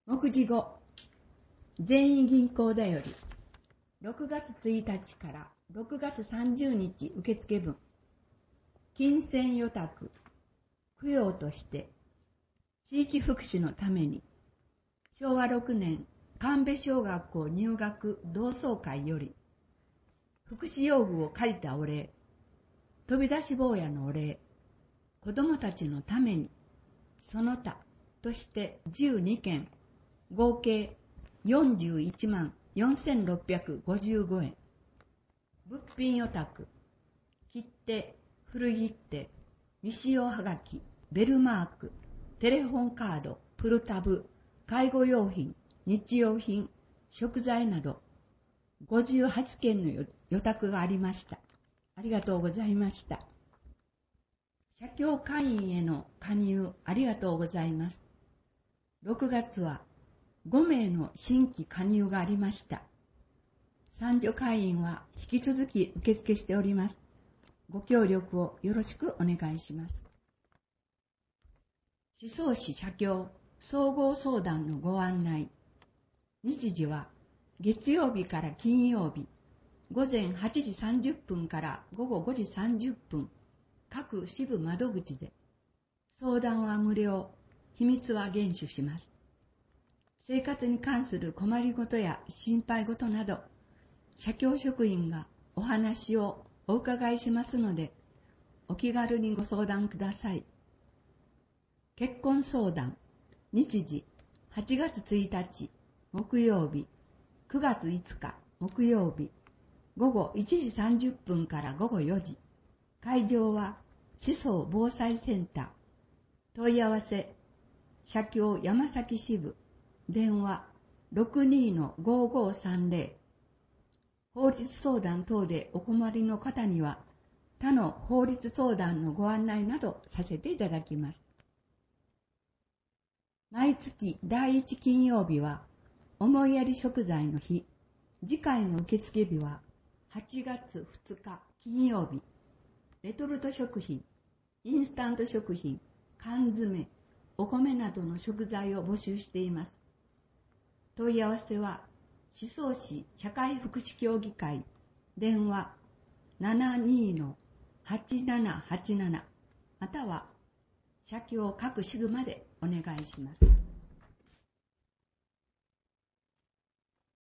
目次後、全員銀行だより、6月1日から6月30日受付分、金銭予託、供養として、地域福祉のために、昭和6年、神戸小学校入学同窓会より、福祉用具を借りたお礼、飛び出し坊やのお礼、子供たちのために、その他として12件、合計41万4655円。物品予託、切手、古切手、未使用はがき、ベルマーク、テレホンカード、プルタブ、介護用品、日用品、食材など58件の予託がありました。ありがとうございました。社協会員への加入ありがとうございます。6月は5名の新規加入がありました。参助会員は引き続き受付しております。ご協力をよろしくお願いします。宍粟市社協総合相談のご案内。日時は月曜日から金曜日、午前8時30分から午後5時30分、各支部窓口で、相談は無料、秘密は厳守します。生活に関する困りごとや心配ごとなど、社協職員がお話をお伺いしますので、お気軽にご相談ください。結婚相談、日時8月1日木曜日、9月5日木曜日、午後1時30分から午後4時、会場は宍粟防災センター、問い合わせ、社協山崎支部、電話 62-5530。法律相談等でお困りの方には、他の法律相談のご案内などさせていただきます。毎月第1金曜日は、思いやり食材の日。次回の受付日は、8月2日金曜日。レトルト食品、インスタント食品、缶詰、お米などの食材を募集しています。問い合わせは、宍粟市社会福祉協議会、電話 72-8787 または社協各支部までお願いします。